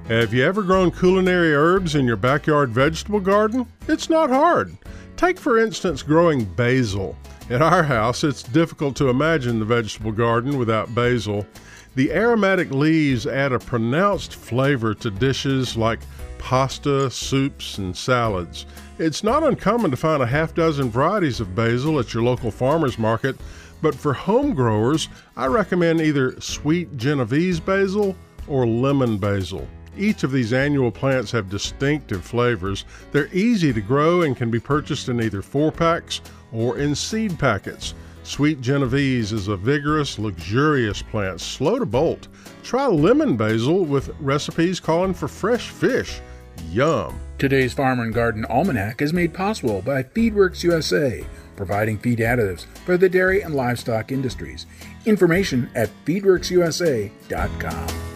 Have you ever grown culinary herbs in your backyard vegetable garden? It's not hard. Take, for instance, growing basil. At our house, it's difficult to imagine the vegetable garden without basil. The aromatic leaves add a pronounced flavor to dishes like pasta, soups, and salads. It's not uncommon to find a half dozen varieties of basil at your local farmer's market, but for home growers, I recommend either sweet Genovese basil or lemon basil. Each of these annual plants have distinctive flavors. They're easy to grow and can be purchased in either 4-packs or in seed packets. Sweet Genovese is a vigorous, luxurious plant, slow to bolt. Try lemon basil with recipes calling for fresh fish. Yum! Today's Farm and Garden Almanac is made possible by FeedWorks USA, providing feed additives for the dairy and livestock industries. Information at feedworksusa.com.